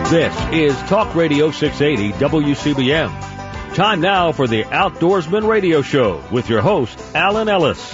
This is Talk Radio 680 WCBM. Time now for the Outdoorsman Radio Show with your host, Alan Ellis.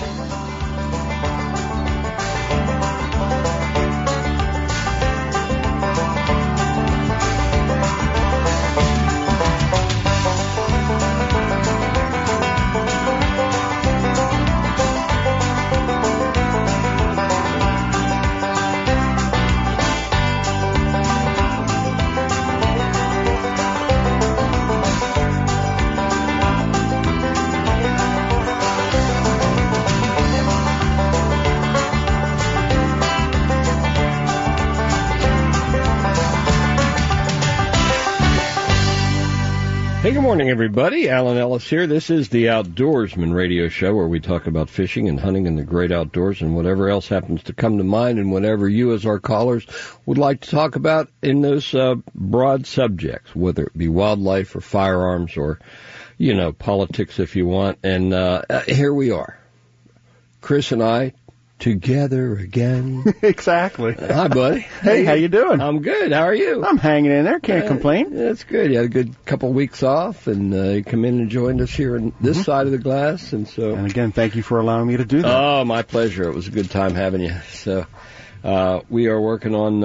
Hey, good morning, everybody. Alan Ellis here. This is the Outdoorsman Radio Show, where we talk about fishing and hunting and the great outdoors and whatever else happens to come to mind and whatever you as our callers would like to talk about in those broad subjects, whether it be wildlife or firearms or, you know, politics if you want. And here we are, Chris and I, together again. Exactly. Hi, buddy. Hey, how you doing? I'm good. How are you? I'm hanging in there. Can't complain. That's good. You had a good couple of weeks off, and you come in and joined us here on this side of the glass. And again, thank you for allowing me to do that. Oh, my pleasure. It was a good time having you. So we are working on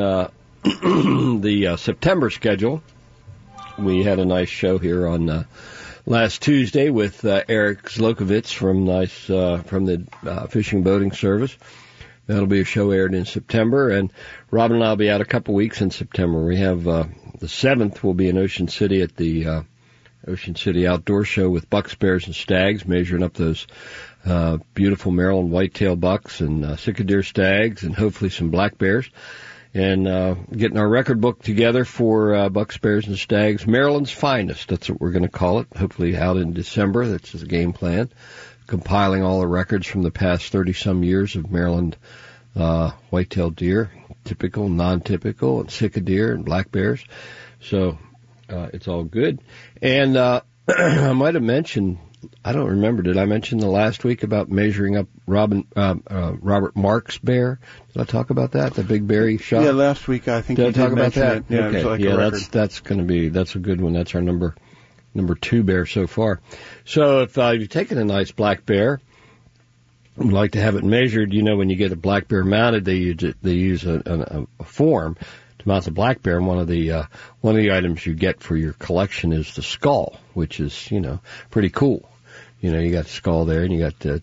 the September schedule. We had a nice show here on last Tuesday with Eric Zlokovitz from the Fishing Boating Service. That'll be a show aired in September, and Robin and I will be out a couple weeks in September. We have the 7th will be in Ocean City at the Ocean City Outdoor Show with bucks, bears, and stags, measuring up those beautiful Maryland whitetail bucks and Sicadeer stags, and hopefully some black bears. And getting our record book together for bucks, bears, and stags, Maryland's Finest. That's what we're going to call it. Hopefully out in December. That's the game plan. Compiling all the records from the past 30-some years of Maryland whitetail deer, typical, non-typical, and Sicadeer and black bears. So it's all good. And I might have mentioned, I don't remember, did I mention the last week about measuring up Robert Marks' bear? Did I talk about that? The big bear he shot? Yeah, last week I think did you I talk about that? It. Yeah, okay. It was like that's a good one. That's our number 2 bear so far. So if you've taken a nice black bear, would like to have it measured, you know, when you get a black bear mounted, they use a form to mount the black bear, and one of the items you get for your collection is the skull, which is, you know, pretty cool. You know, you got the skull there, and you got the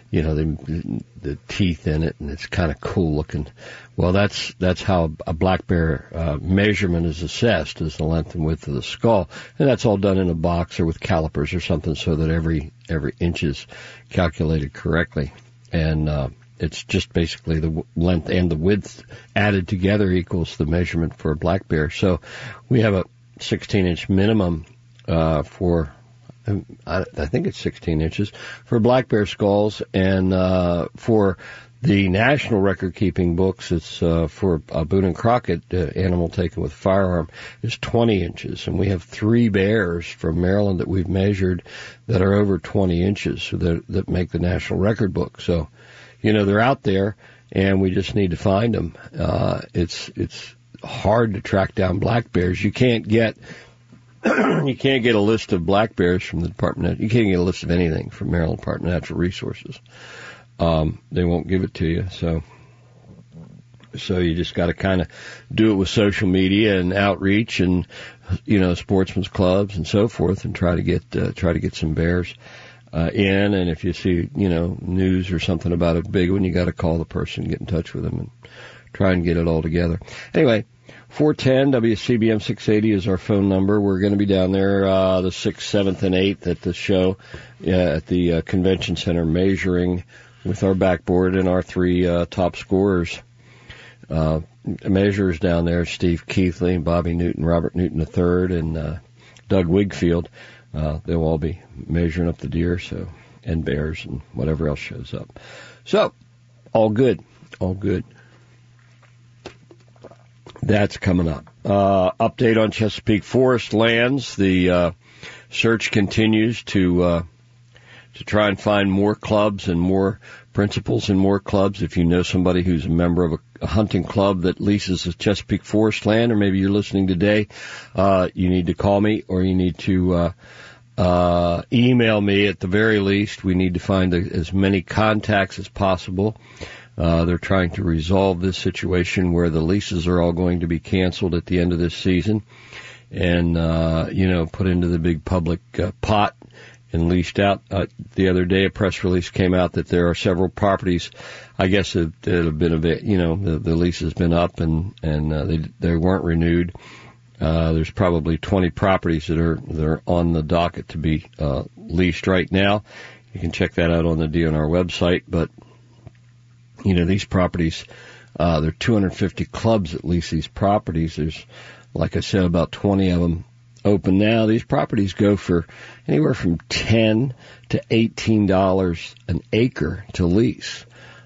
teeth in it, and it's kind of cool looking. Well, that's how a black bear measurement is assessed, is the length and width of the skull, and that's all done in a box or with calipers or something, so that every inch is calculated correctly. And it's just basically the length and the width added together equals the measurement for a black bear. So we have a 16-inch minimum for, I think it's 16 inches, for black bear skulls, and for the national record-keeping books, it's for Boone and Crockett, animal taken with firearm, is 20 inches. And we have 3 bears from Maryland that we've measured that are over 20 inches, so that make the national record book. So, you know, they're out there, and we just need to find them. It's hard to track down black bears. You can't get a list of black bears from the Department. You can't get a list of anything from Maryland Department of Natural Resources. They won't give it to you, so you just got to kind of do it with social media and outreach and, you know, sportsmen's clubs and so forth, and try to get some bears in. And if you see, you know, news or something about a big one, you got to call the person, get in touch with them, and try and get it all together. Anyway, 410 WCBM 680 is our phone number. We're going to be down there the 6th, 7th, and 8th at the show at the convention center, measuring with our backboard and our 3 top scorers. Measurers down there, Steve Keithley, Bobby Newton, Robert Newton III, and Doug Wigfield. They'll all be measuring up the deer, and bears and whatever else shows up. So, all good. That's coming up. Update on Chesapeake Forest lands. The search continues to try and find more clubs and more principals and more clubs. If you know somebody who's a member of hunting club that leases the Chesapeake Forest land, or maybe you're listening today, you need to call me, or you need to email me at the very least. We need to find as many contacts as possible. They're trying to resolve this situation where the leases are all going to be canceled at the end of this season and, put into the big public pot and leased out. The other day, a press release came out that there are several properties, I guess, that have been, the lease has been up and they weren't renewed. There's probably 20 properties that are on the docket to be leased right now. You can check that out on the DNR website. But these properties, there are 250 clubs that lease these properties. There's, like I said, about 20 of them open now. These properties go for anywhere from $10 to $18 an acre to lease.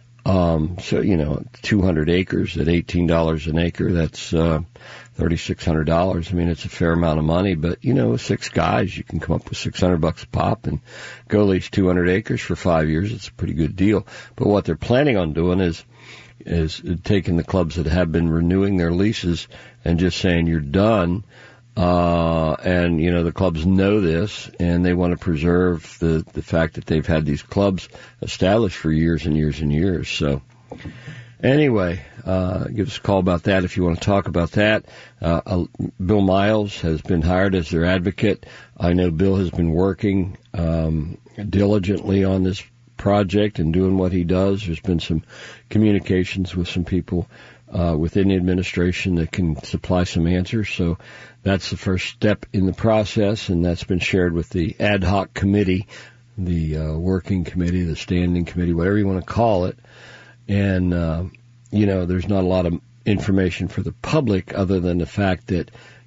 200 acres at $18 an acre, that's $3,600. I mean, it's a fair amount of money, but, 6 guys, you can come up with $600 a pop and go lease 200 acres for 5 years. It's a pretty good deal. But what they're planning on doing is taking the clubs that have been renewing their leases and just saying you're done. The clubs know this, and they want to preserve the fact that they've had these clubs established for years and years and years. So, anyway, give us a call about that if you want to talk about that. Bill Miles has been hired as their advocate. I know Bill has been working diligently on this project and doing what he does. There's been some communications with some people within the administration that can supply some answers. So that's the first step in the process, and that's been shared with the ad hoc committee, the working committee, the standing committee, whatever you want to call it. And, there's not a lot of information for the public other than the fact that,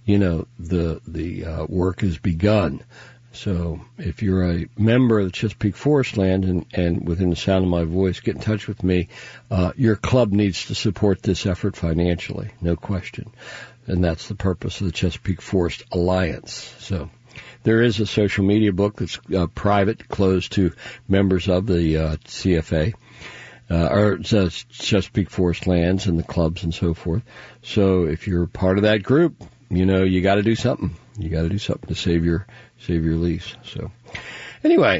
the work has begun. So if you're a member of the Chesapeake Forest Land and within the sound of my voice, get in touch with me. Your club needs to support this effort financially, no question. And that's the purpose of the Chesapeake Forest Alliance. So there is a social media book that's private, closed to members of the CFA, or Chesapeake Forest Lands and the clubs and so forth. So if you're part of that group, you got to do something. You got to do something to save your lease. So anyway,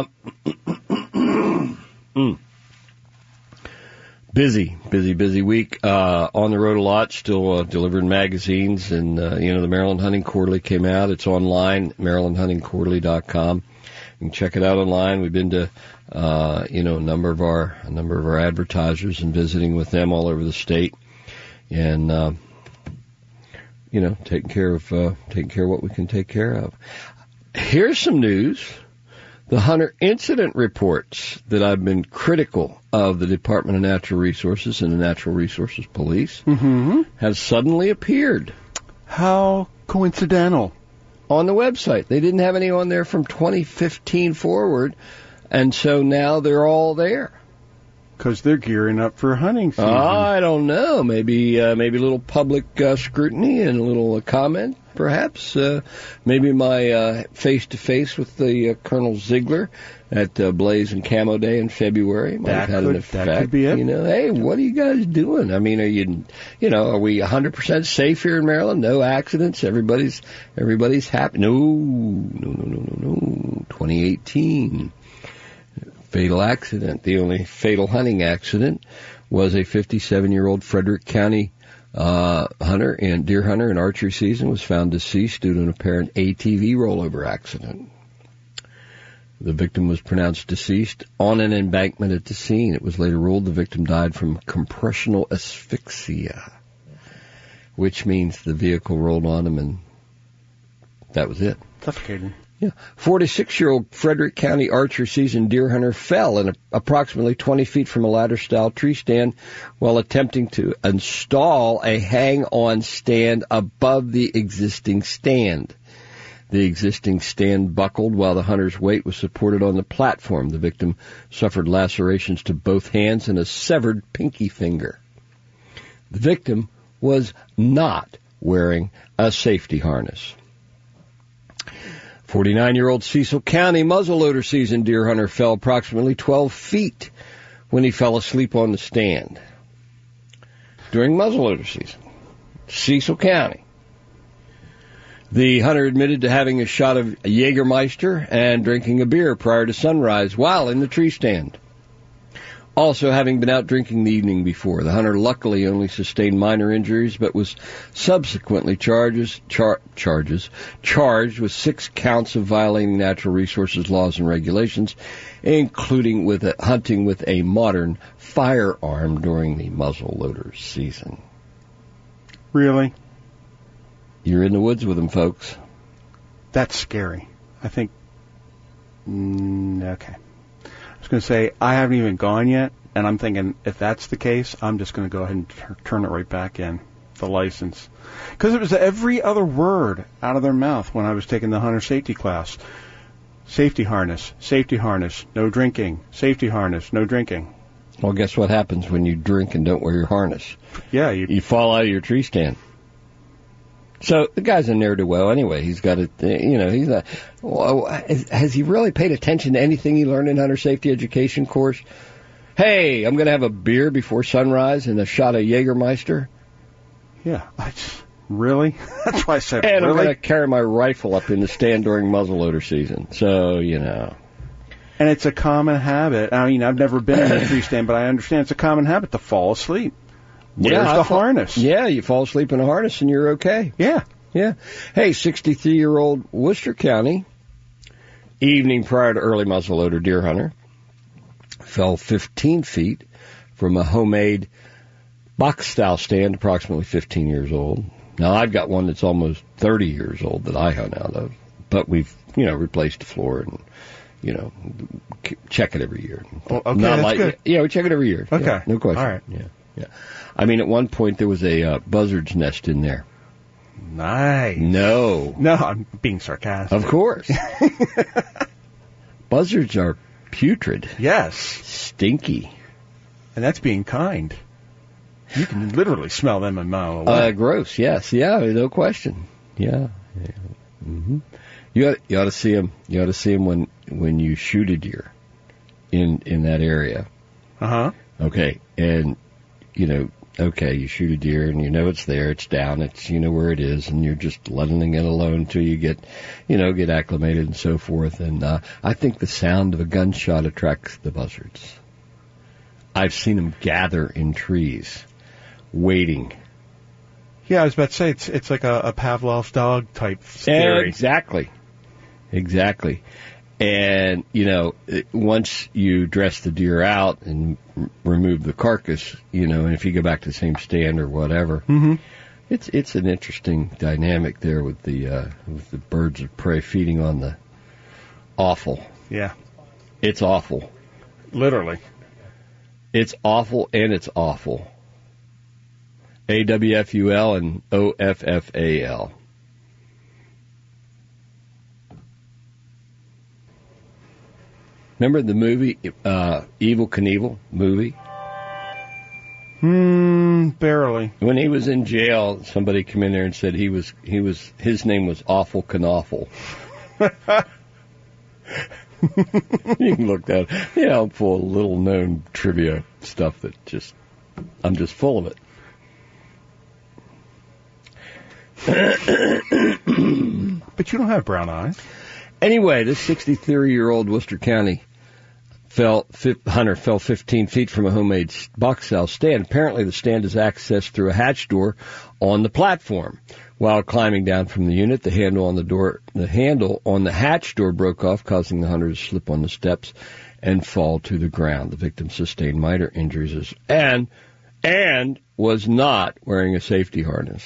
busy week. On the road a lot, still delivering magazines, and the Maryland Hunting Quarterly came out. It's online, MarylandHuntingQuarterly.com. You can check it out online. We've been to a number of our advertisers and visiting with them all over the state, and taking care of what we can take care of. Here's some news. The Hunter incident reports that I've been critical of the Department of Natural Resources and the Natural Resources Police have suddenly appeared. How coincidental. On the website. They didn't have any on there from 2015 forward, and so now they're all there. Because they're gearing up for hunting season. I don't know. Maybe a little public scrutiny and a little comment, perhaps. Maybe my face-to-face with the Colonel Ziegler at Blaze and Camo Day in February might have had an effect. That could be it. Hey, what are you guys doing? I mean, are we 100% safe here in Maryland? No accidents? Everybody's happy? No. 2018. Fatal accident. The only fatal hunting accident was a 57-year-old Frederick County hunter and deer hunter in archery season was found deceased due to an apparent ATV rollover accident. The victim was pronounced deceased on an embankment at the scene. It was later ruled the victim died from compressional asphyxia, which means the vehicle rolled on him and that was it. Suffocating. Yeah. 46-year-old Frederick County archer season deer hunter fell in approximately 20 feet from a ladder-style tree stand while attempting to install a hang-on stand above the existing stand. The existing stand buckled while the hunter's weight was supported on the platform. The victim suffered lacerations to both hands and a severed pinky finger. The victim was not wearing a safety harness. 49-year-old Cecil County muzzleloader season deer hunter fell approximately 12 feet when he fell asleep on the stand. during muzzleloader season. Cecil County. The hunter admitted to having a shot of Jägermeister and drinking a beer prior to sunrise while in the tree stand. Also having been out drinking the evening before. The hunter luckily only sustained minor injuries, but was subsequently charged with 6 counts of violating natural resources laws and regulations, including with hunting with a modern firearm during the muzzleloader season. Really? You're in the woods with them, folks. That's scary. I think... okay. I was going to say, I haven't even gone yet, and I'm thinking, if that's the case, I'm just going to go ahead and turn it right back in, the license. Because it was every other word out of their mouth when I was taking the hunter safety class. Safety harness, no drinking. Safety harness, no drinking. Well, guess what happens when you drink and don't wear your harness? Yeah, you fall out of your tree stand. So the guy's a ne'er-do-well anyway. He's got he's not. Has he really paid attention to anything he learned in hunter safety education course? Hey, I'm going to have a beer before sunrise and a shot of Jägermeister. Yeah, really? That's why I said and really? I'm going to carry my rifle up in the stand during muzzleloader season. So, And it's a common habit. I mean, I've never been in a tree stand, but I understand it's a common habit to fall asleep. Where's the harness? Yeah, you fall asleep in a harness and you're okay. Yeah. Yeah. Hey, 63-year-old Worcester County, evening prior to early muzzleloader deer hunter, fell 15 feet from a homemade box-style stand, approximately 15 years old. Now, I've got one that's almost 30 years old that I hunt out of, but we've, replaced the floor and, check it every year. Well, okay, that's good. Yeah, we check it every year. Okay. Yeah, no question. All right. Yeah. I mean, at one point there was a buzzard's nest in there. Nice. No, I'm being sarcastic. Of course. Buzzards are putrid. Yes. Stinky. And that's being kind. You can literally smell them a mile away. Gross, yes. Yeah, no question. Yeah. Mm-hmm. You ought to see them. You ought to see them when you shoot a deer in that area. Uh-huh. Okay, and you shoot a deer and it's there, it's down, it's where it is, and you're just letting it alone until you get acclimated and so forth. And I think the sound of a gunshot attracts the buzzards. I've seen them gather in trees, waiting. Yeah, I was about to say it's like a Pavlov's dog type theory. Exactly. And, once you dress the deer out and remove the carcass, and if you go back to the same stand or whatever, mm-hmm. it's an interesting dynamic there with the birds of prey feeding on the offal. Yeah. It's awful. Literally. It's awful and it's awful. AWFUL and OFFAL. Remember the movie, Evel Knievel movie? Barely. When he was in jail, somebody came in there and said his name was Awful Knoffel. You can look that up. Yeah, I'm full of little known trivia stuff that I'm just full of it. But you don't have brown eyes. Anyway, this 63-year-old Worcester County hunter fell 15 feet from a homemade box-style stand. Apparently, the stand is accessed through a hatch door on the platform. While climbing down from the unit, the handle on the hatch door broke off, causing the hunter to slip on the steps and fall to the ground. The victim sustained minor injuries and was not wearing a safety harness.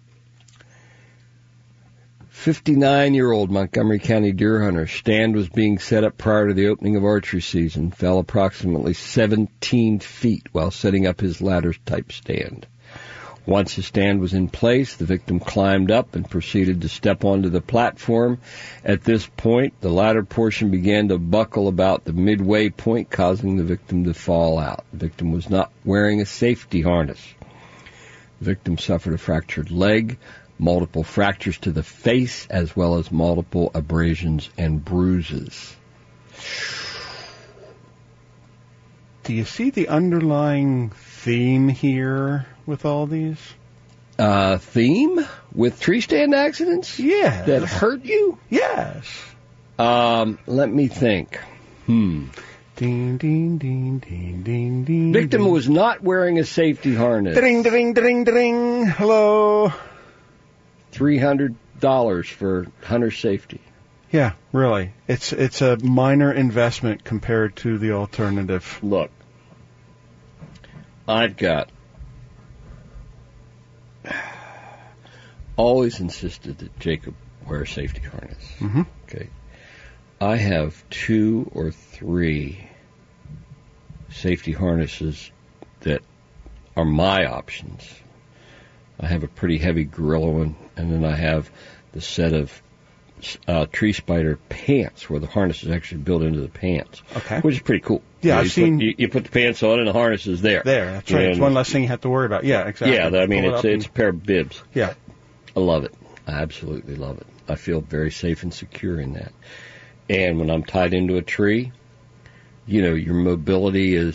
59-year-old Montgomery County deer hunter. Stand was being set up prior to the opening of archery season. Fell approximately 17 feet while setting up his ladder-type stand. Once the stand was in place, the victim climbed up and proceeded to step onto the platform. At this point, the ladder portion began to buckle about the midway point, causing the victim to fall out. The victim was not wearing a safety harness. The victim suffered a fractured leg, multiple fractures to the face, as well as multiple abrasions and bruises. Do you see the underlying theme here with all these? Theme with tree stand accidents? Yeah. That hurt you? Yes. Let me think. Ding, ding, ding, ding, ding, ding. Victim was not wearing a safety harness. Ding, ding, ding, ding. Hello. $300 for hunter safety. Yeah, really. It's a minor investment compared to the alternative. Look, I've got always insisted that Jacob wear a safety harness. Mm-hmm. Okay. I have 2 or 3 safety harnesses that are my options. I have a pretty heavy gorilla one, and then I have the set of Tree Spider pants where the harness is actually built into the pants. Okay. Which is pretty cool. Yeah, I've seen... You put the pants on and the harness is there. There, that's right. It's one less thing you have to worry about. Yeah, exactly. Yeah, I mean, it's a pair of bibs. Yeah. I love it. I absolutely love it. I feel very safe and secure in that. And when I'm tied into a tree, your mobility is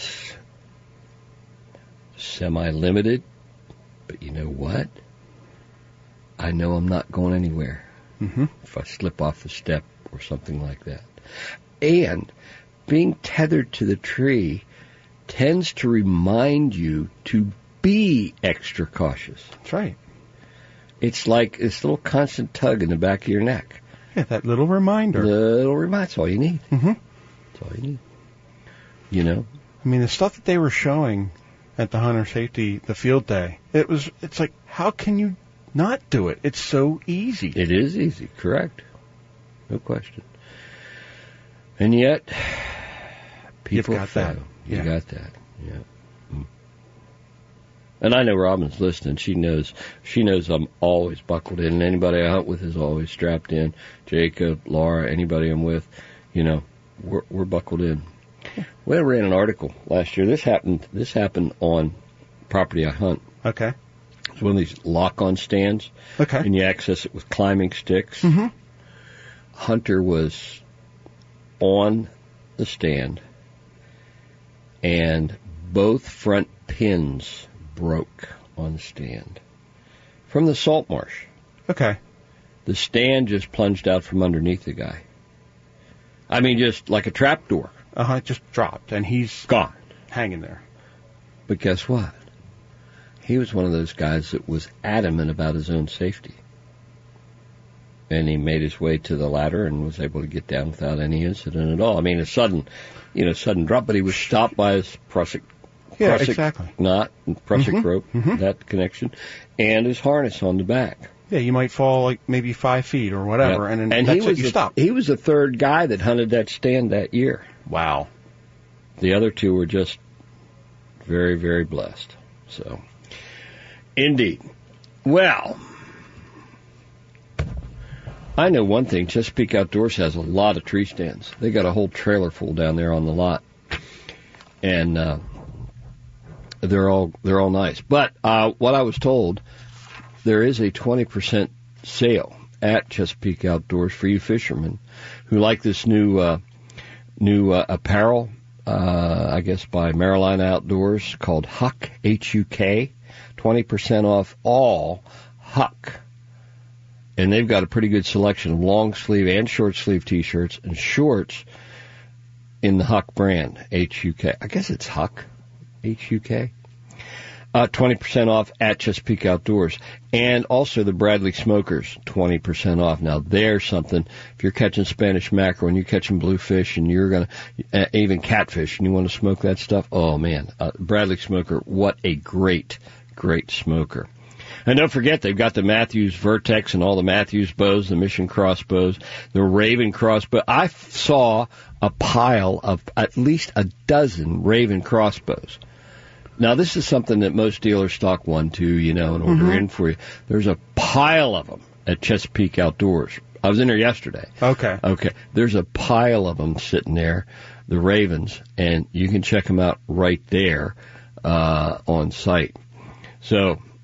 semi-limited. But you know what? I know I'm not going anywhere. Mm-hmm. If I slip off the step or something like that. And being tethered to the tree tends to remind you to be extra cautious. That's right. It's like this little constant tug in the back of your neck. Yeah, that little reminder. That's all you need. Mm-hmm. That's all you need. I mean, the stuff that they were showing at the Hunter Safety, the field day, it's like, how can you not do it? It's so easy. It is easy, correct. No question. And yet, people You've got fail. that. You Yeah. got that, yeah. And I know Robin's listening. She knows I'm always buckled in, and anybody I hunt with is always strapped in. Jacob, Laura, anybody I'm with, we're buckled in. We ran an article last year. This happened on property I hunt. Okay. It's one of these lock-on stands. Okay. And you access it with climbing sticks. Mm-hmm. Hunter was on the stand, and both front pins broke on the stand from the salt marsh. Okay. The stand just plunged out from underneath the guy. I mean, just like a trap door. It just dropped, and he's Gone. hanging there. But guess what? He was one of those guys that was adamant about his own safety. And he made his way to the ladder and was able to get down without any incident at all. I mean, a sudden drop, but he was stopped by his Prusik exactly. knot and Prusik rope, mm-hmm. that connection, and his harness on the back. Yeah, you might fall like maybe 5 feet or whatever, Yep. and and that's it, you stop. He was the third guy that hunted that stand that year. Wow. The other 2 were just very, very blessed. So, indeed. Well, I know one thing. Chesapeake Outdoors has a lot of tree stands. They got a whole trailer full down there on the lot, and they're all nice. But what I was told, there is a 20% sale at Chesapeake Outdoors for you fishermen who like this new apparel, I guess by Maryland Outdoors, called Huck, H-U-K, 20% off all Huck. And they've got a pretty good selection of long sleeve and short sleeve T-shirts and shorts in the Huck brand, H-U-K. I guess it's Huck, H-U-K. 20% off at Chesapeake Outdoors. And also the Bradley Smokers, 20% off. Now, there's something. If you're catching Spanish mackerel and you're catching bluefish and you're going to, even catfish, and you want to smoke that stuff, oh, man, Bradley Smoker, what a great, great smoker. And don't forget, they've got the Matthews Vertex and all the Matthews bows, the Mission crossbows, the Raven crossbow. I saw a pile of at least a dozen Raven crossbows. Now, this is something that most dealers stock 1, 2, and order mm-hmm. in for you. There's a pile of them at Chesapeake Outdoors. I was in there yesterday. Okay. There's a pile of them sitting there, the Ravens, and you can check them out right there on site. So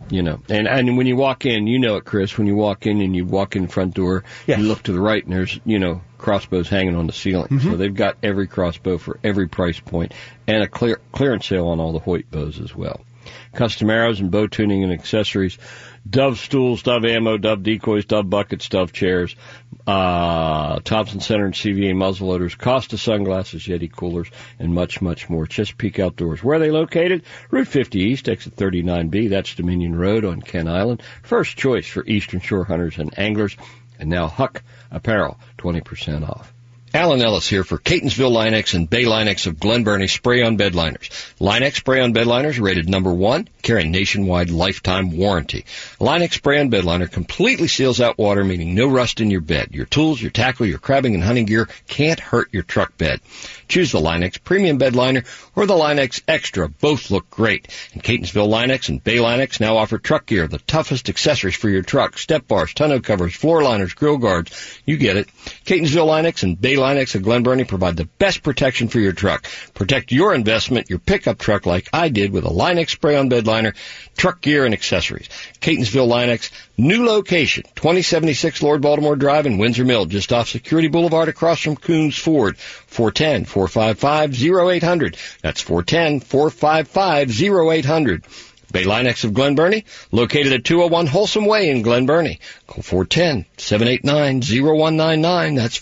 And when you walk in, you know it, Chris, when you walk in and you walk in the front door, yes. You look to the right and there's, crossbows hanging on the ceiling. Mm-hmm. So they've got every crossbow for every price point and a clearance sale on all the Hoyt bows as well. Custom arrows and bow tuning and accessories, Dove stools, Dove ammo, Dove decoys, Dove buckets, Dove chairs, Thompson Center and CVA muzzleloaders, Costa sunglasses, Yeti coolers, and much, much more. Chesapeake Outdoors. Where are they located? Route 50 East, exit 39B. That's Dominion Road on Ken Island. First choice for Eastern Shore hunters and anglers. And now Huck Apparel, 20% off. Alan Ellis here for Catonsville Line-X and Bay Line-X of Glen Burnie spray-on bed liners. Line-X spray-on bed liners rated number 1, carrying nationwide lifetime warranty. Line-X spray-on bed liner completely seals out water, meaning no rust in your bed. Your tools, your tackle, your crabbing and hunting gear can't hurt your truck bed. Choose the Line-X Premium Bed Liner or the Line-X Extra. Both look great. And Catonsville Line-X and Bay Line-X now offer truck gear, the toughest accessories for your truck, step bars, tonneau covers, floor liners, grill guards. You get it. Catonsville Line-X and Bay Line-X of Glen Burnie provide the best protection for your truck. Protect your investment, your pickup truck, like I did with a Line-X spray-on bed liner, truck gear, and accessories. Catonsville Line-X, new location, 2076 Lord Baltimore Drive in Windsor Mill, just off Security Boulevard across from Coons Ford. 410-455-0800. That's 410-455-0800. Bay Line-X of Glen Burnie, located at 201 Wholesome Way in Glen Burnie. Call 410-789-0199. That's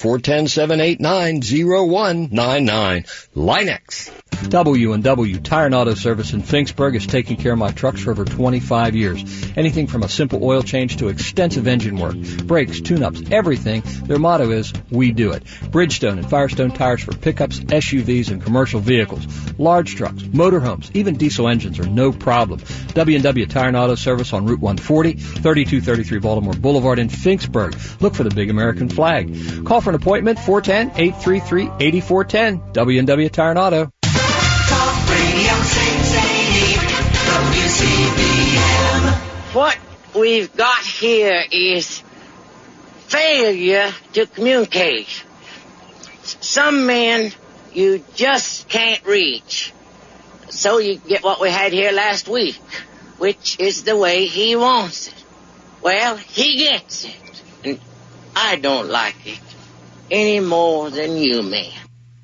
410-789-0199. Line-X. W&W Tire and Auto Service in Finksburg has taken care of my trucks for over 25 years. Anything from a simple oil change to extensive engine work, brakes, tune-ups, everything. Their motto is, we do it. Bridgestone and Firestone tires for pickups, SUVs, and commercial vehicles. Large trucks, motorhomes, even diesel engines are no problem. W&W Tire and Auto Service on Route 140, 3233 Baltimore Boulevard in Finksburg. Look for the big American flag. Call for an appointment, 410-833-8410. W&W Tire and Auto. What we've got here is failure to communicate. Some men you just can't reach. So you get what we had here last week, which is the way he wants it. Well, he gets it, and I don't like it any more than you, man.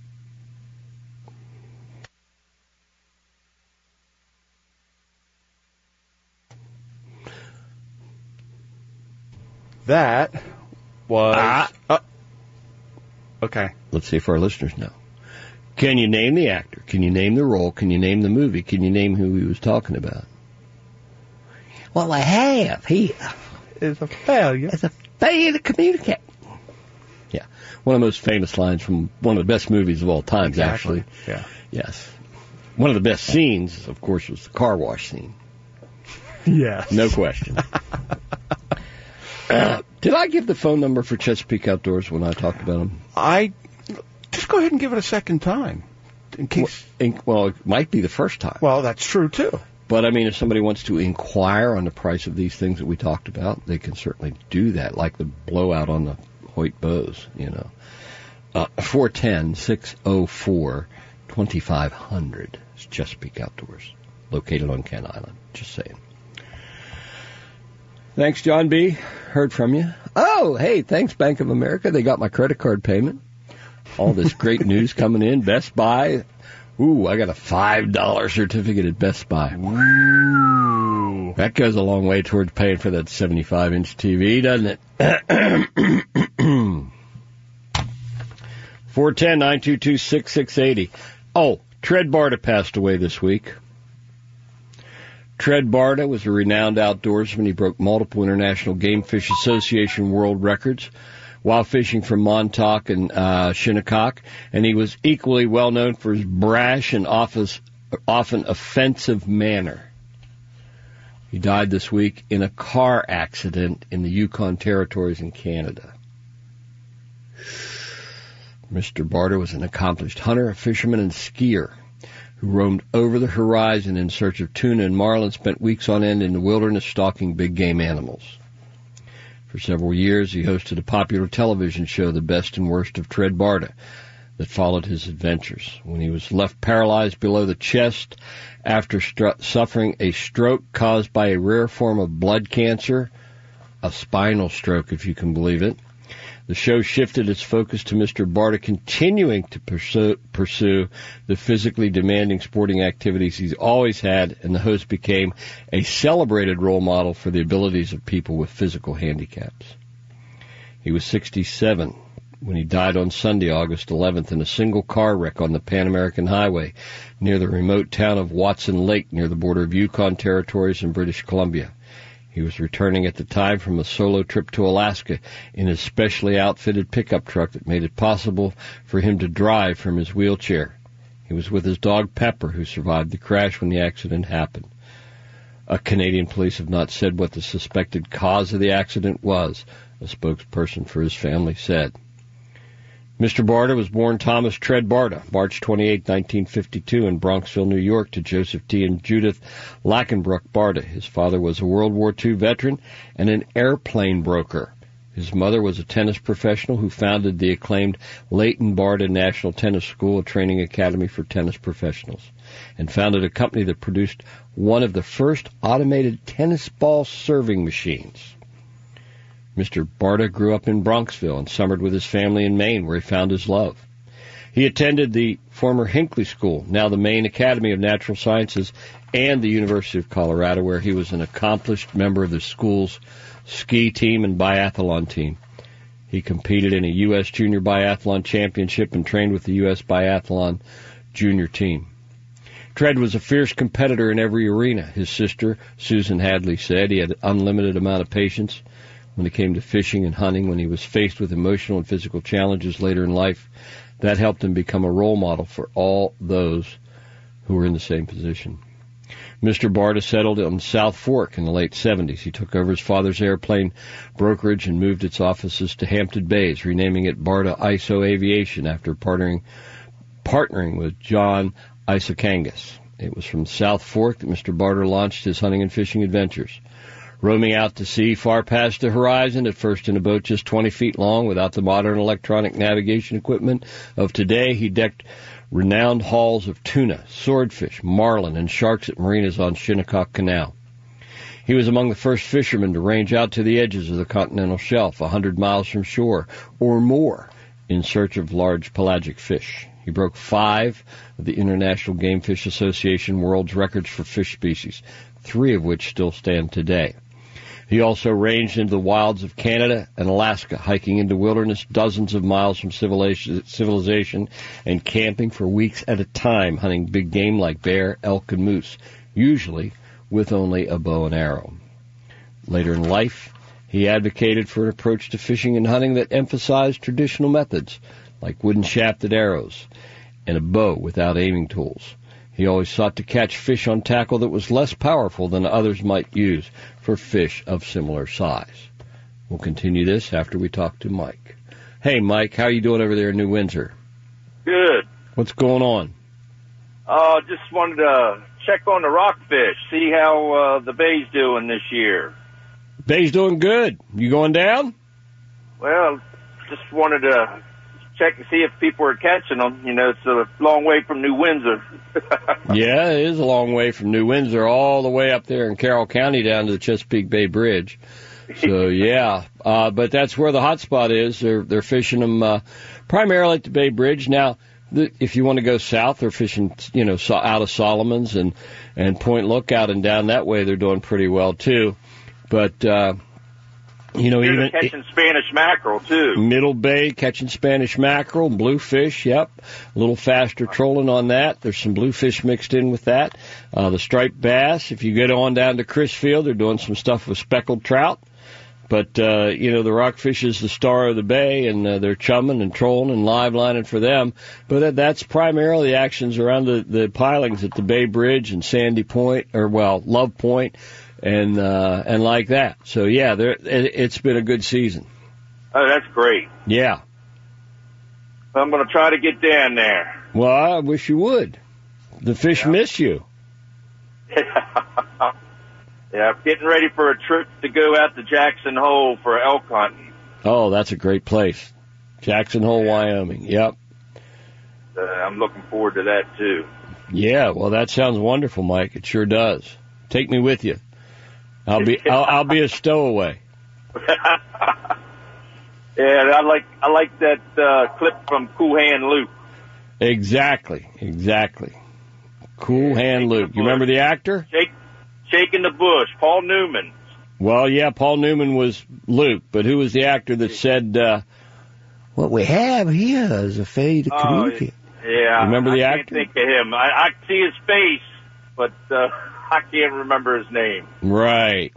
That was... okay. Let's see if our listeners know. Can you name the actor? Can you name the role? Can you name the movie? Can you name who he was talking about? Well, I have. He is a failure. It's a failure to communicate. Yeah. One of the most famous lines from one of the best movies of all time, exactly. Actually. Yeah. Yes. One of the best scenes, of course, was the car wash scene. Yes. No question. Did I give the phone number for Chesapeake Outdoors when I talked about them? Just go ahead and give it a second time, in case. Well, it might be the first time. Well, that's true too. But I mean, if somebody wants to inquire on the price of these things that we talked about, they can certainly do that, like the blowout on the Hoyt bows. 410-604-2500. It's Chesapeake Outdoors, located on Ken Island. Just saying. Thanks, John B. Heard from you. Oh, hey, thanks, Bank of America. They got my credit card payment. All this great news coming in. Best Buy. Ooh, I got a $5 certificate at Best Buy. Ooh. That goes a long way towards paying for that 75-inch TV, doesn't it? 410-922-6680. Oh, Tread Barta passed away this week. Tread Barta was a renowned outdoorsman. He broke multiple International Game Fish Association world records while fishing from Montauk and Shinnecock, and he was equally well known for his brash and often offensive manner. He died this week in a car accident in the Yukon Territories in Canada. Mr. Barta was an accomplished hunter, a fisherman, and skier who roamed over the horizon in search of tuna and marlin, spent weeks on end in the wilderness stalking big game animals. For several years, he hosted a popular television show, The Best and Worst of Tread Barta. that followed his adventures. When he was left paralyzed below the chest after suffering a stroke caused by a rare form of blood cancer, a spinal stroke if you can believe it, the show shifted its focus to Mr. Barta continuing to pursue the physically demanding sporting activities he's always had, and the host became a celebrated role model for the abilities of people with physical handicaps. He was 67 when he died on Sunday, August 11th, in a single car wreck on the Pan American Highway near the remote town of Watson Lake near the border of Yukon Territories and British Columbia. He was returning at the time from a solo trip to Alaska in his specially outfitted pickup truck that made it possible for him to drive from his wheelchair. He was with his dog Pepper, who survived the crash when the accident happened. Canadian police have not said what the suspected cause of the accident was, a spokesperson for his family said. Mr. Barta was born Thomas Tread Barta, March 28, 1952, in Bronxville, New York, to Joseph T. and Judith Lackenbrook Barta. His father was a World War II veteran and an airplane broker. His mother was a tennis professional who founded the acclaimed Leighton Barta National Tennis School, a training academy for tennis professionals, and founded a company that produced one of the first automated tennis ball serving machines. Mr. Barta grew up in Bronxville and summered with his family in Maine, where he found his love. He attended the former Hinckley School, now the Maine Academy of Natural Sciences, and the University of Colorado, where he was an accomplished member of the school's ski team and biathlon team. He competed in a U.S. Junior Biathlon Championship and trained with the U.S. Biathlon Junior team. Tread was a fierce competitor in every arena. His sister, Susan Hadley, said he had an unlimited amount of patience. When it came to fishing and hunting, when he was faced with emotional and physical challenges later in life, that helped him become a role model for all those who were in the same position. Mr. Barta settled on South Fork in the late 70s. He took over his father's airplane brokerage and moved its offices to Hampton Bays, renaming it Barta ISO Aviation after partnering with John Isokangas. It was from South Fork that Mr. Barta launched his hunting and fishing adventures. Roaming out to sea far past the horizon, at first in a boat just 20 feet long without the modern electronic navigation equipment of today, he decked renowned hauls of tuna, swordfish, marlin, and sharks at marinas on Shinnecock Canal. He was among the first fishermen to range out to the edges of the continental shelf, 100 miles from shore or more, in search of large pelagic fish. He broke 5 of the International Game Fish Association world's records for fish species, 3 of which still stand today. He also ranged into the wilds of Canada and Alaska, hiking into wilderness dozens of miles from civilization and camping for weeks at a time, hunting big game like bear, elk, and moose, usually with only a bow and arrow. Later in life, he advocated for an approach to fishing and hunting that emphasized traditional methods, like wooden shafted arrows and a bow without aiming tools. He always sought to catch fish on tackle that was less powerful than others might use for fish of similar size. We'll continue this after we talk to Mike. Hey, Mike, how are you doing over there in New Windsor? Good. What's going on? Just wanted to check on the rockfish, see how the bay's doing this year. Bay's doing good. You going down? Well, just wanted to check and see if people are catching them. You know, it's a long way from New Windsor. Yeah, it is a long way from New Windsor all the way up there in Carroll County down to the Chesapeake Bay Bridge. So, yeah, but that's where the hot spot is. They're fishing them primarily at the Bay Bridge. Now, if you want to go south, they're fishing, out of Solomons and Point Lookout and down that way. They're doing pretty well, too. But even catching Spanish mackerel, too. Middle Bay catching Spanish mackerel, bluefish, yep. A little faster trolling on that. There's some bluefish mixed in with that. The striped bass, if you get on down to Crisfield, they're doing some stuff with speckled trout. But, the rockfish is the star of the bay, and they're chumming and trolling and live lining for them. But that's primarily the actions around the pilings at the Bay Bridge and Sandy Point, Love Point, and like that. So, yeah, it's been a good season. Oh, that's great. Yeah. I'm going to try to get down there. Well, I wish you would. The fish miss you. Yeah, I'm getting ready for a trip to go out to Jackson Hole for elk hunting. Oh, that's a great place. Jackson Hole, Wyoming. Yep. I'm looking forward to that too. Yeah, well, that sounds wonderful, Mike. It sure does. Take me with you. I'll be a stowaway. Yeah, I like that clip from Cool Hand Luke. Exactly. Cool Hand Luke. You remember the actor? Shaking the Bush, Paul Newman. Well, yeah, Paul Newman was Luke, but who was the actor that said, what we have here is a fade to communicate? Yeah, remember the actor? I can't think of him. I see his face, but I can't remember his name. Right.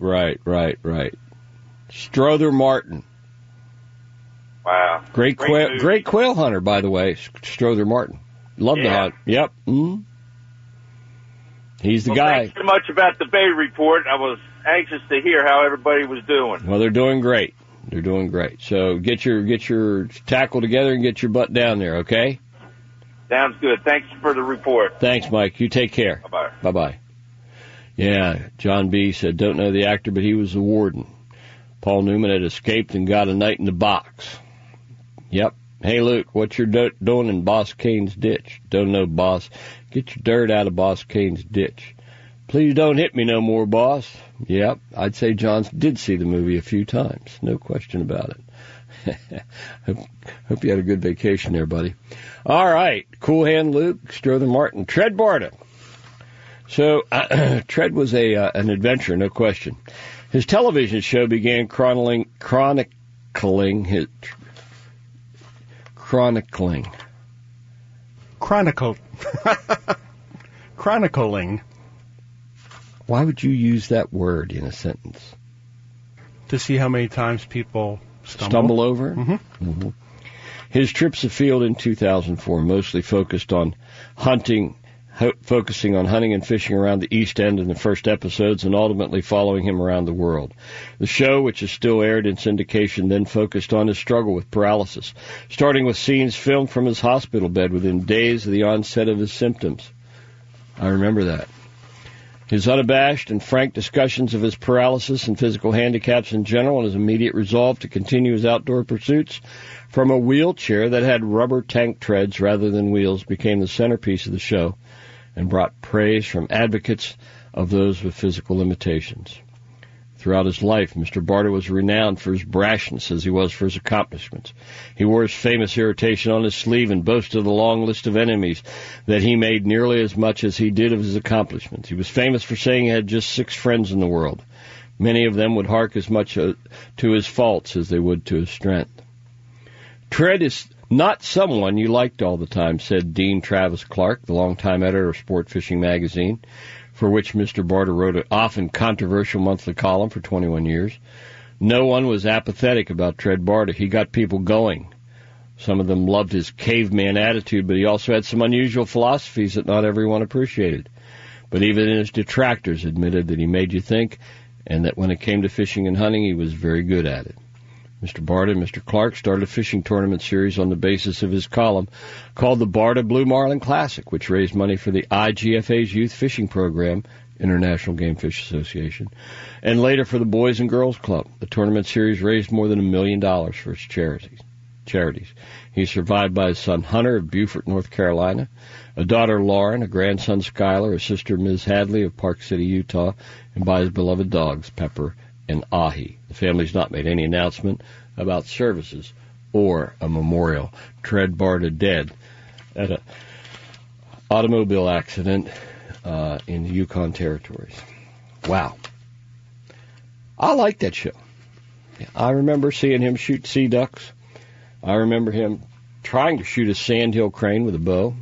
Strother Martin. Wow. Great quail hunter, by the way, Strother Martin. Love to hunt. Yep. Mm-hmm. He's the guy. Thanks so much about the Bay Report. I was anxious to hear how everybody was doing. Well, they're doing great. So get your tackle together and get your butt down there, okay? Sounds good. Thanks for the report. Thanks, Mike. You take care. Bye-bye. Bye-bye. Yeah, John B. said, don't know the actor, but he was the warden. Paul Newman had escaped and got a night in the box. Yep. Hey, Luke, what you doing in Boss Kane's ditch? Don't know, boss. Get your dirt out of Boss Kane's ditch. Please don't hit me no more, boss. Yep, I'd say John did see the movie a few times. No question about it. Hope you had a good vacation there, buddy. All right. Cool Hand Luke, Strother Martin, Tread Barta. So, Tread was an adventure, no question. His television show began chronicling his... Chronicling. Why would you use that word in a sentence? To see how many times people stumble over? Mm-hmm. Mm-hmm. His trips afield in 2004 mostly focusing on hunting and fishing around the East End in the first episodes and ultimately following him around the world. The show, which is still aired in syndication, then focused on his struggle with paralysis, starting with scenes filmed from his hospital bed within days of the onset of his symptoms. I remember that. His unabashed and frank discussions of his paralysis and physical handicaps in general and his immediate resolve to continue his outdoor pursuits from a wheelchair that had rubber tank treads rather than wheels became the centerpiece of the show and brought praise from advocates of those with physical limitations. Throughout his life, Mr. Barta was renowned for his brashness as he was for his accomplishments. He wore his famous irritation on his sleeve and boasted of the long list of enemies that he made nearly as much as he did of his accomplishments. He was famous for saying he had just 6 friends in the world. Many of them would hark as much to his faults as they would to his strength. Tread is not someone you liked all the time, said Dean Travis Clark, the longtime editor of Sport Fishing magazine, for which Mr. Barta wrote an often controversial monthly column for 21 years. No one was apathetic about Tread Barta. He got people going. Some of them loved his caveman attitude, but he also had some unusual philosophies that not everyone appreciated. But even his detractors admitted that he made you think, and that when it came to fishing and hunting, he was very good at it. Mr. Barta and Mr. Clark started a fishing tournament series on the basis of his column called the Barta Blue Marlin Classic, which raised money for the IGFA's youth fishing program, International Game Fish Association, and later for the Boys and Girls Club. The tournament series raised more than $1 million for its charities. He's survived by his son Hunter of Beaufort, North Carolina, a daughter Lauren, a grandson Skylar, a sister Ms. Hadley of Park City, Utah, and by his beloved dogs Pepper and Ahi. The family's not made any announcement about services or a memorial. Tread Barta dead at an automobile accident in the Yukon territories. Wow. I like that show. I remember seeing him shoot sea ducks. I remember him trying to shoot a sandhill crane with a bow.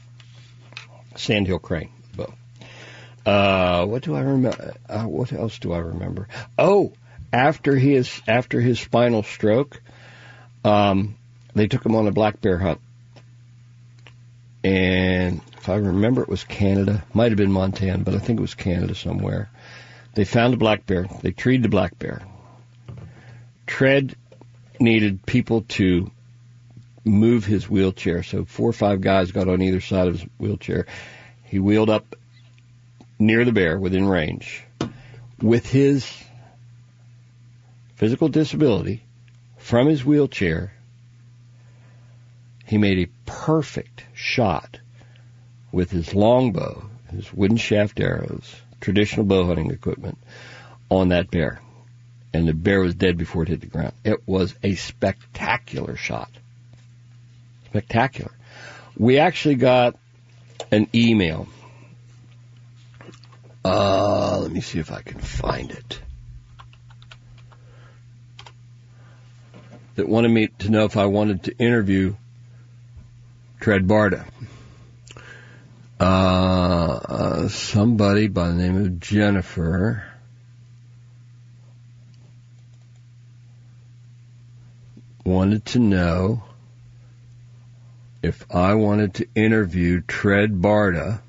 Sandhill crane with a bow. What do I remember? What else do I remember? Oh, after his spinal stroke, they took him on a black bear hunt. And if I remember, it was Canada. Might have been Montana, but I think it was Canada somewhere. They found a black bear. They treated the black bear. Tread needed people to move his wheelchair, so 4 or 5 guys got on either side of his wheelchair. He wheeled up near the bear, within range. With his physical disability, from his wheelchair, He made a perfect shot with his longbow, his wooden shaft arrows, traditional bow hunting equipment, on that bear. And the bear was dead before it hit the ground. It was a spectacular shot. Spectacular. We actually got an email. Let me see if I can find it. That wanted me to know if I wanted to interview Tread Barta. Somebody by the name of Jennifer wanted to know if I wanted to interview Tread Barta,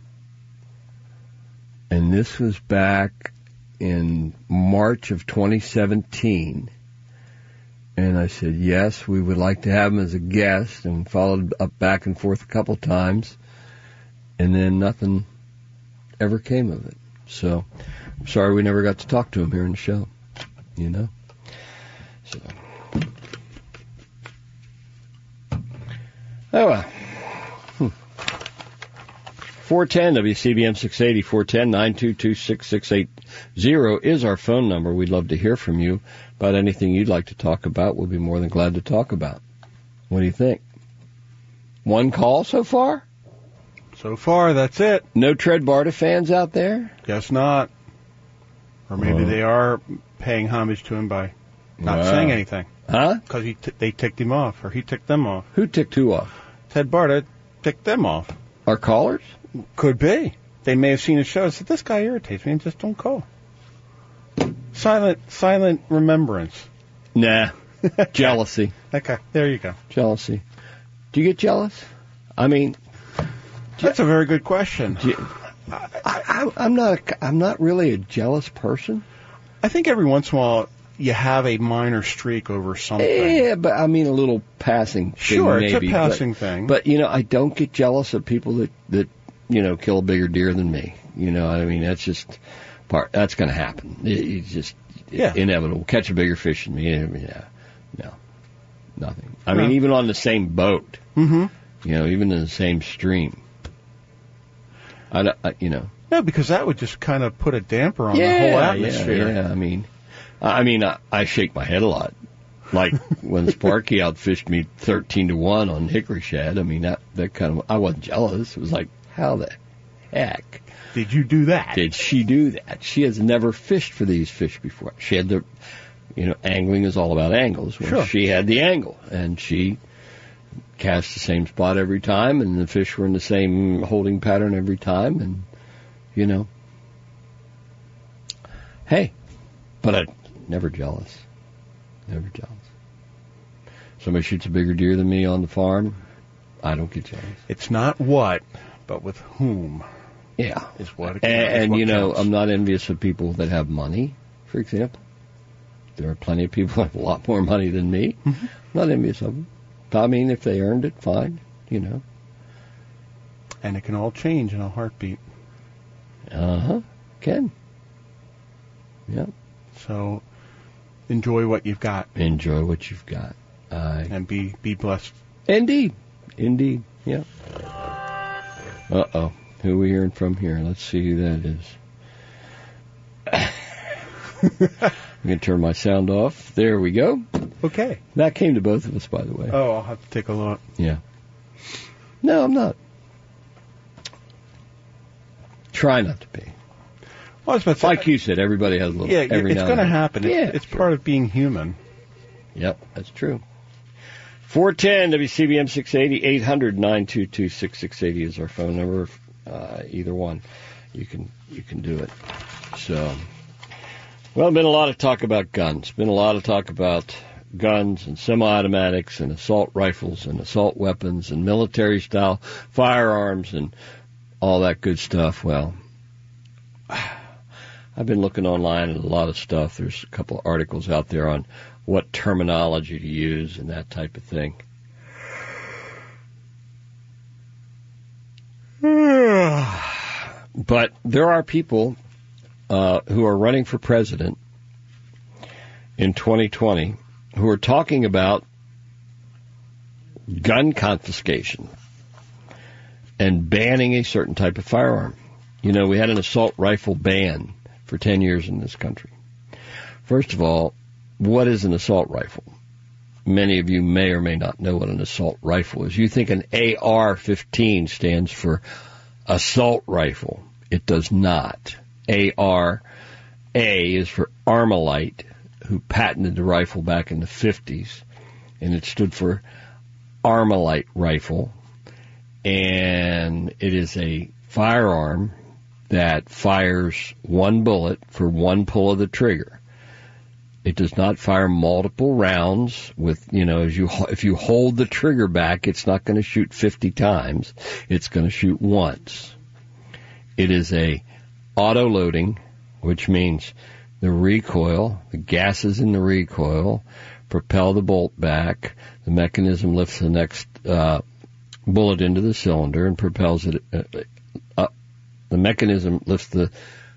and this was back in March of 2017, and I said, yes, we would like to have him as a guest, and followed up back and forth a couple times, and then nothing ever came of it. So, I'm sorry we never got to talk to him here in the show, you know? So... Oh, well. 410 WCBM 680, 410-922-6680 is our phone number. We'd love to hear from you about anything you'd like to talk about. We'll be more than glad to talk about. What do you think? One call so far? So far, that's it. No Tread Barta fans out there? Guess not. Or maybe they are paying homage to him by not saying anything. Huh? Because they ticked him off, or he ticked them off. Who ticked who off? Ted Barta ticked them off. Our callers? Could be. They may have seen a show and said, this guy irritates me, and just don't call. Silent remembrance. Nah. Jealousy. Okay, there you go. Jealousy. Do you get jealous? I mean... That's a very good question. I'm not really a jealous person. I think every once in a while you have a minor streak over something. Yeah, but I mean a little passing thing. Sure, maybe, it's a passing thing. But, you know, I don't get jealous of people that you know, kill a bigger deer than me. You know, I mean, that's just that's going to happen. It's just inevitable. Catch a bigger fish than me. Yeah, no, nothing. I mean, even on the same boat, you know, even in the same stream. You know. No, because that would just kind of put a damper on the whole atmosphere. Yeah, I mean, I shake my head a lot. Like when Sparky outfished me 13-1 on hickory shad. I mean, that kind of, I wasn't jealous. It was like, how the heck did you do that? Did she do that? She has never fished for these fish before. She had you know, angling is all about angles. Well, she had the angle, and she cast the same spot every time, and the fish were in the same holding pattern every time, and, you know. Hey, but I'm never jealous. Never jealous. Somebody shoots a bigger deer than me on the farm, I don't get jealous. It's not what, but with whom. Yeah. Is what and you know, counts. I'm not envious of people that have money, for example. There are plenty of people who have a lot more money than me. I'm not envious of them. I mean, if they earned it, fine, you know. And it can all change in a heartbeat. Can. Yeah. So, enjoy what you've got. Enjoy what you've got. And be blessed. Indeed. Yeah. Uh-oh. Who are we hearing from here? Let's see who that is. I'm going to turn my sound off. There we go. Okay. That came to both of us, by the way. Oh, I'll have to take a look. Yeah. No, I'm not. Try not to be. Well, I was about to say, like you said, everybody has a little. Yeah, every it's now going to and then. happen. It's part of being human. Yep, that's true. 410 WCBM 680 800-922-6680 is our phone number. Either one, you can do it. So, well, been a lot of talk about guns. Been a lot of talk about guns and semi-automatics and assault rifles and assault weapons and military-style firearms and all that good stuff. Well, I've been looking online at a lot of stuff. There's a couple of articles out there on what terminology to use and that type of thing. But there are people who are running for president in 2020 who are talking about gun confiscation, and banning a certain type of firearm. You know, we had an assault rifle ban for 10 years in this country. First of all, what is an assault rifle? Many of you may or may not know what an assault rifle is. You think an AR-15 stands for assault rifle. It does not. A is for Armalite, who patented the rifle back in the 50s, and it stood for Armalite rifle, and it is a firearm that fires one bullet for one pull of the trigger. It does not fire multiple rounds with, if you hold the trigger back, it's not going to shoot 50 times. It's going to shoot once. It is a auto-loading, which means the recoil, the gases in the recoil, propel the bolt back. The mechanism lifts the next bullet into the cylinder and propels it up. The mechanism lifts the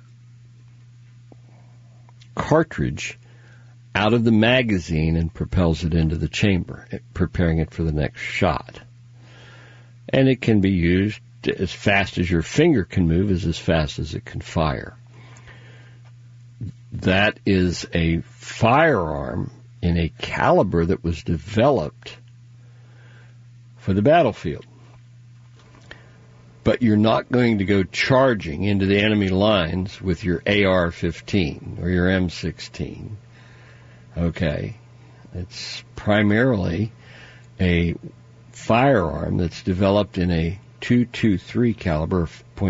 cartridge out of the magazine and propels it into the chamber, preparing it for the next shot. And it can be used as fast as your finger can move, as fast as it can fire. That is a firearm in a caliber that was developed for the battlefield. But you're not going to go charging into the enemy lines with your AR-15 or your M16. Okay. It's primarily a firearm that's developed in a .223 caliber,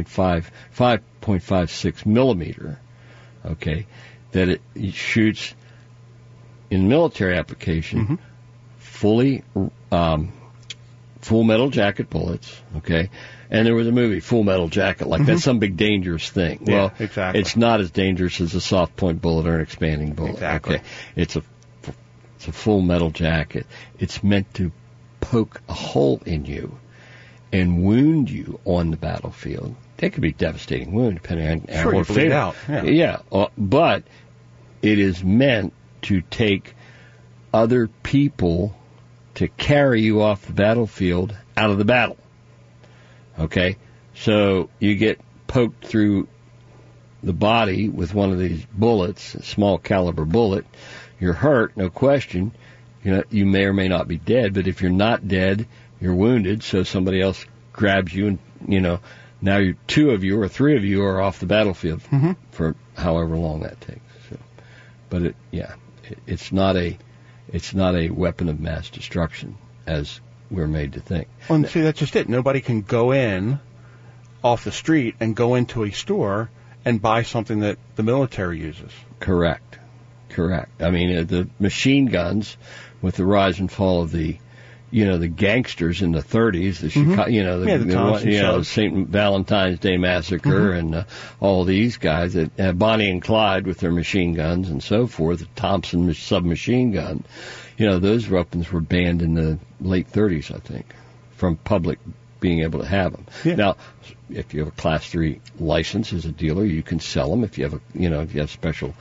5.56 millimeter. Okay. That it shoots in military application, full metal jacket bullets. Okay. And there was a movie, Full Metal Jacket, like that's some big dangerous thing. Yeah, well, exactly. It's not as dangerous as a soft point bullet or an expanding bullet. Exactly. Okay. It's a full metal jacket. It's meant to poke a hole in you and wound you on the battlefield. That could be a devastating wound, depending on sure, you bleed out. Yeah, but it is meant to take other people to carry you off the battlefield out of the battle. Okay? So you get poked through the body with one of these bullets, a small caliber bullet. You're hurt, no question. You may or may not be dead, but if you're not dead, you're wounded, so somebody else grabs you and, now two of you or three of you are off the battlefield for however long that takes. So, but it's not a weapon of mass destruction as we're made to think. Well, and see, that's just it. Nobody can go in off the street and go into a store and buy something that the military uses. Correct. I mean, the machine guns with the rise and fall of the gangsters in the 30s, the Chicago, St. Valentine's Day Massacre, and all these guys, Bonnie and Clyde with their machine guns and so forth, the Thompson submachine gun, those weapons were banned in the late 30s, I think, from public being able to have them. Yeah. Now, if you have a Class 3 license as a dealer, you can sell them. If you have if you have special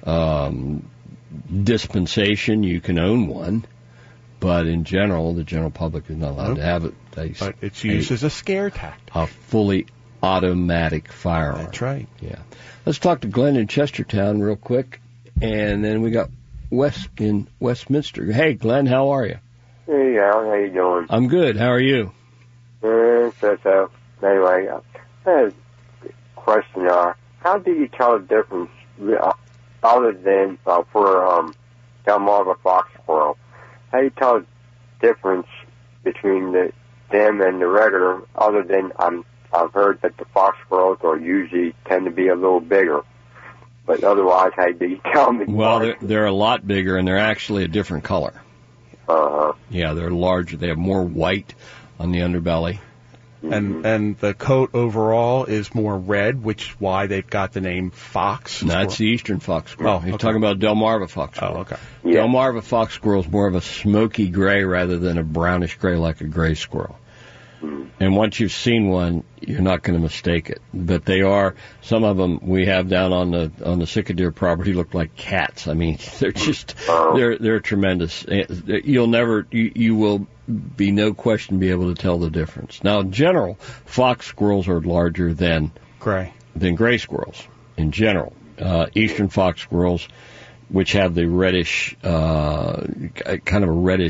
dispensation, you can own one. But in general, the general public is not allowed to have it. But it's used as a scare tactic. A fully automatic firearm. That's right. Yeah. Let's talk to Glenn in Chestertown real quick, and then we got Wes in Westminster. Hey, Glenn, how are you? Hey, Al, how you doing? I'm good. How are you? So. Anyway, I have a question. How do you tell the difference, other than for Delmarva fox squirrel? How do you tell the difference between them and the regular, other than I've heard that the fox squirrels usually tend to be a little bigger. But otherwise, how do you tell me? Well, they're a lot bigger, and they're actually a different color. Yeah, they're larger. They have more white on the underbelly. And the coat overall is more red, which is why they've got the name fox. No, that's the eastern fox squirrel. He's talking about Delmarva fox squirrel. Oh, okay. Yeah. Delmarva fox squirrel is more of a smoky gray rather than a brownish gray like a gray squirrel. And once you've seen one, you're not going to mistake it. But they are, some of them we have down on the Sicadeer property look like cats. I mean, they're just, they're tremendous. You will be no question be able to tell the difference. Now, in general, fox squirrels are larger than gray squirrels in general. Eastern fox squirrels, which have the reddish, kind of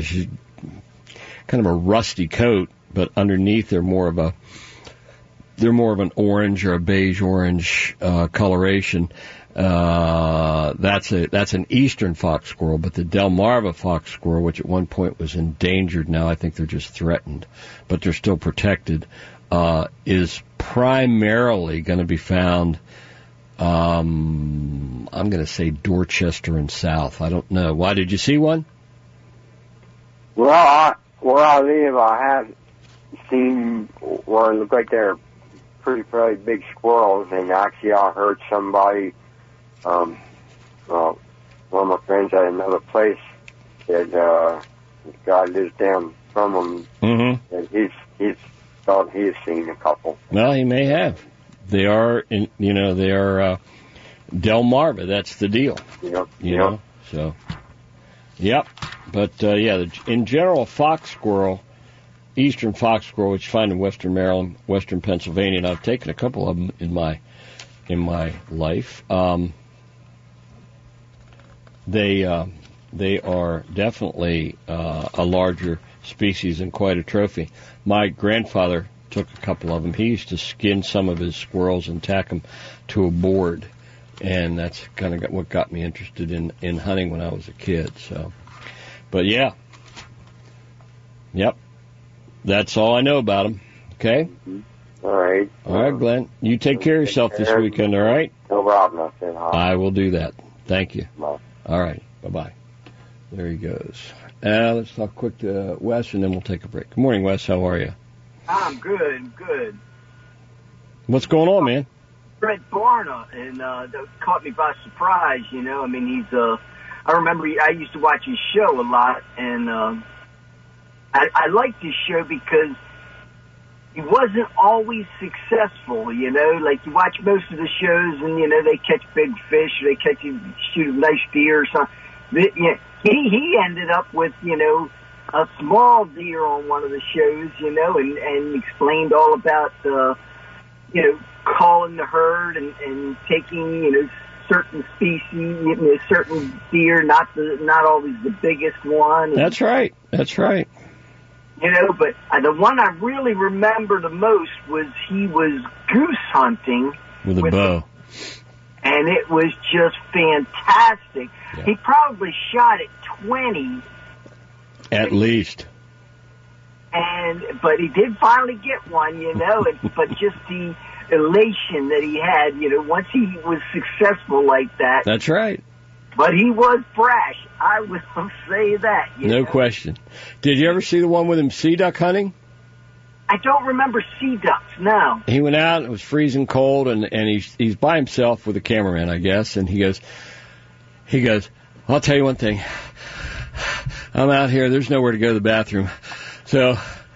a rusty coat, but underneath they're more of an orange or a beige orange coloration. That's an eastern fox squirrel, but the Delmarva fox squirrel, which at one point was endangered, now I think they're just threatened, but they're still protected, is primarily going to be found, I'm going to say Dorchester and south. I don't know. Why, did you see one? Well, where I live, I have seen one. Look like they're pretty big squirrels, and actually I heard somebody, one of my friends at another place, that this guy lives down from them, and he's thought he has seen a couple. Well, he may have. They are Delmarva. That's the deal. Yep. You know, so. Yep. But, in general, fox squirrel, eastern fox squirrel, which you find in western Maryland, western Pennsylvania, and I've taken a couple of them in my life, they are definitely a larger species and quite a trophy. My grandfather took a couple of them. He used to skin some of his squirrels and tack them to a board, and that's kind of what got me interested in hunting when I was a kid, so... But, yeah. Yep. That's all I know about them. Okay? All right. All right, Glenn. You take care of yourself this weekend, all right? No problem. I will do that. Thank you. Bye. All right. Bye-bye. There he goes. Let's talk quick to Wes, and then we'll take a break. Good morning, Wes. How are you? I'm good. What's going on, man? Fred Barna, and that caught me by surprise, you know. I mean, he's... I remember I used to watch his show a lot, and I liked his show because he wasn't always successful, you know. Like, you watch most of the shows, and, you know, they catch big fish, or they shoot a nice deer or something. He ended up with, you know, a small deer on one of the shows, you know, and explained all about, you know, calling the herd and taking, you know, certain species, you know, certain deer, not always the biggest one. That's right. You know, but the one I really remember the most was he was goose hunting with a bow, and it was just fantastic. Yeah. He probably shot at 20 at least. But he did finally get one, you know, but just the elation that he had, you know, once he was successful like that. That's right. But he was brash. I will say that. No question. Did you ever see the one with him sea duck hunting? I don't remember sea ducks, no. He went out, it was freezing cold, and he's by himself with a cameraman, I guess, and he goes, I'll tell you one thing. I'm out here, there's nowhere to go to the bathroom. So,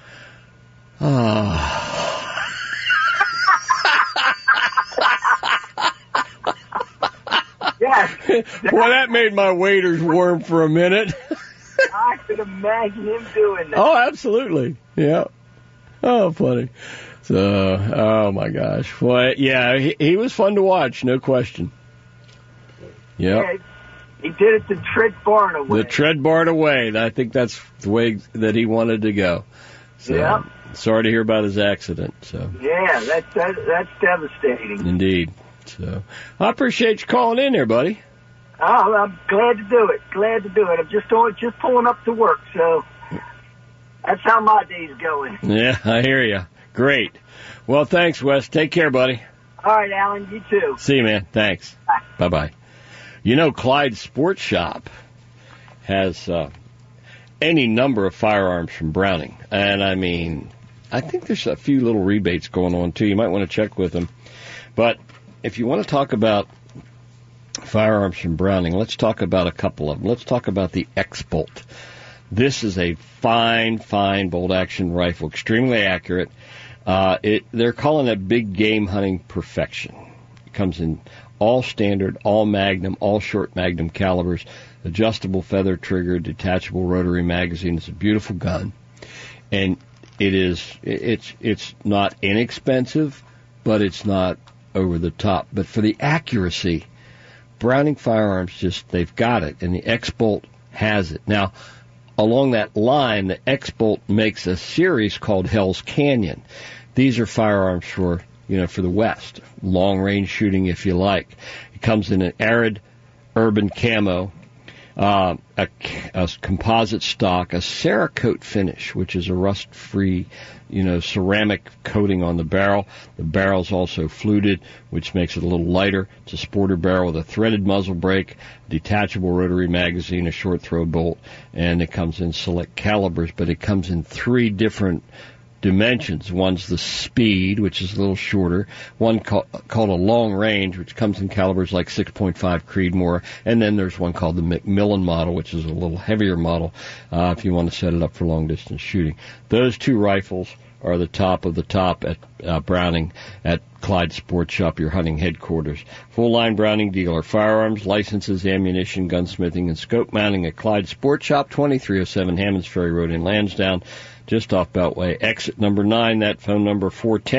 Yes. Well, that made my waders warm for a minute. I could imagine him doing that. Oh, absolutely. Yeah. Oh, funny. So, oh my gosh. Well, yeah, he was fun to watch, no question. Yep. Yeah. He did it the Tread Barna way. The Tread Barna way. I think that's the way that he wanted to go. So, yeah. Sorry to hear about his accident. So. Yeah, that's devastating. Indeed. So, I appreciate you calling in there, buddy. Oh, I'm glad to do it. I'm just pulling up to work, so that's how my day's going. Yeah, I hear you. Great. Well, thanks, Wes. Take care, buddy. All right, Alan. You too. See you, man. Thanks. Bye. Bye-bye. You know, Clyde Sports Shop has any number of firearms from Browning. And, I mean, I think there's a few little rebates going on, too. You might want to check with them. But if you want to talk about firearms from Browning, let's talk about a couple of them. Let's talk about the X-Bolt. This is a fine bolt-action rifle, extremely accurate. They're calling it big game hunting perfection. It comes in all standard, all magnum, all short magnum calibers, adjustable feather trigger, detachable rotary magazine. It's a beautiful gun, and it's not inexpensive, but it's not over the top. But for the accuracy, Browning Firearms they've got it, and the X-Bolt has it. Now, along that line, the X-Bolt makes a series called Hell's Canyon. These are firearms for the West, long-range shooting, if you like. It comes in an arid urban camo, a composite stock, a Cerakote finish, which is a rust-free, ceramic coating on the barrel. The barrel's also fluted, which makes it a little lighter. It's a sporter barrel with a threaded muzzle brake, detachable rotary magazine, a short throw bolt, and it comes in select calibers, but it comes in 3 different dimensions. One's the speed, which is a little shorter. One called a long range, which comes in calibers like 6.5 Creedmoor. And then there's one called the Macmillan model, which is a little heavier model if you want to set it up for long-distance shooting. Those 2 rifles are the top of the top at Browning at Clyde Sports Shop, your hunting headquarters. Full-line Browning dealer. Firearms, licenses, ammunition, gunsmithing, and scope mounting at Clyde Sports Shop, 2307 Hammonds Ferry Road in Lansdowne, just off Beltway. Exit number 9, that phone number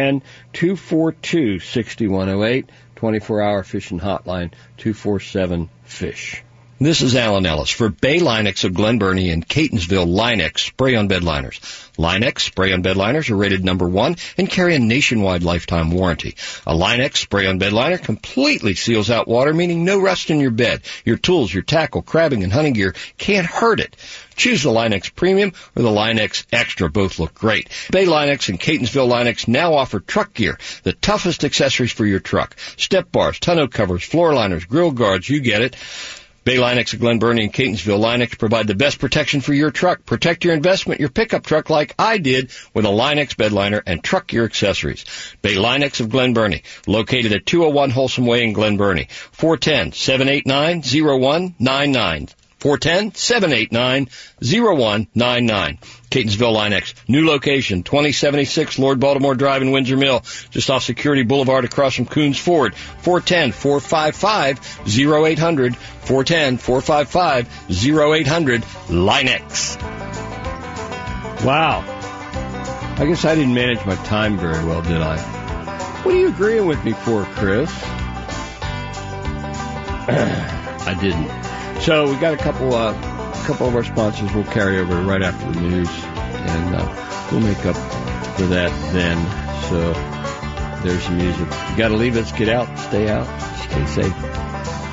410-242-6108, 24-hour fishing hotline, 247-FISH. This is Alan Ellis for Bay Linex of Glen Burnie and Catonsville Linex spray-on bed liners. Linex spray-on bed liners are rated number 1 and carry a nationwide lifetime warranty. A Linex spray-on bed liner completely seals out water, meaning no rust in your bed. Your tools, your tackle, crabbing, and hunting gear can't hurt it. Choose the Linex Premium or the Linex Extra. Both look great. Bay Linex and Catonsville Linex now offer truck gear, the toughest accessories for your truck. Step bars, tonneau covers, floor liners, grill guards, you get it. Bay Linex of Glen Burnie and Catonsville Linex provide the best protection for your truck. Protect your investment, your pickup truck, like I did with a Linex bed liner and truck gear accessories. Bay Linex of Glen Burnie, located at 201 Wholesome Way in Glen Burnie. 410-789-0199. 410-789-0199. Catonsville Linex. New location, 2076 Lord Baltimore Drive in Windsor Mill, just off Security Boulevard across from Coons Ford. 410-455-0800. 410-455-0800. Linex. Wow. I guess I didn't manage my time very well, did I? What are you agreeing with me for, Chris? I didn't. So we got a couple of our sponsors we'll carry over right after the news, and we'll make up for that then. So there's the music. You got to leave. Let's get out. Stay out. Stay safe.